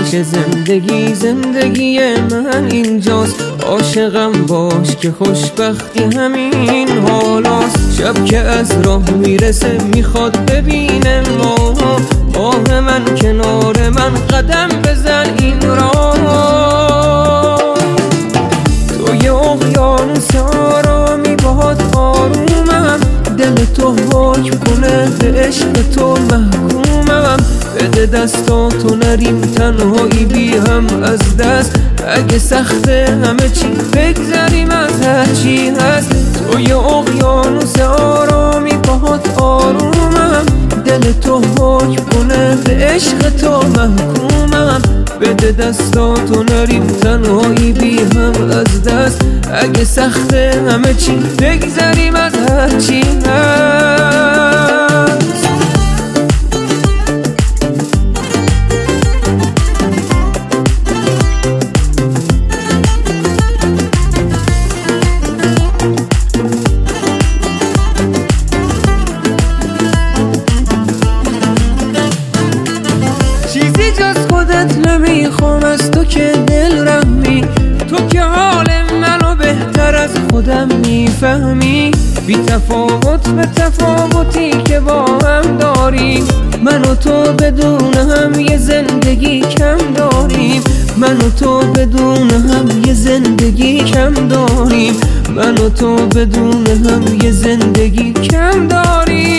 که زندگی من اینجاست. عاشقم باش که خوشبختی همین حالاست. شب که از راه میرسه میخواد ببینه ما، آه من کنار من قدم بزن این راه. توی اقیانوس آرامی باهات آرومم، دل تو حکم کنه به عشق تو محکومم. بده دستاتو نریم تنهایی بی هم از دست، اگه سخته همه چی بگذریم از هرچی هست. توی اقیانوس آرامی باهات آرومم، دل تو حکم کنه به عشق تو محکومم. بده دستاتو نریم تنهایی بی هم از دست، اگه سخته همه چی بگذریم از هرچی هست. چیزی جز خودت نمیخوام از تو که دل رحمی، تو که حال منو بهتر از خودم میفهمی. بی تفاوت به تفاوتی که با هم داریم، من و تو بدون هم یه زندگی کم داریم. من و تو بدون هم یه زندگی کم داریم. من و تو بدون هم یه زندگی کم داریم.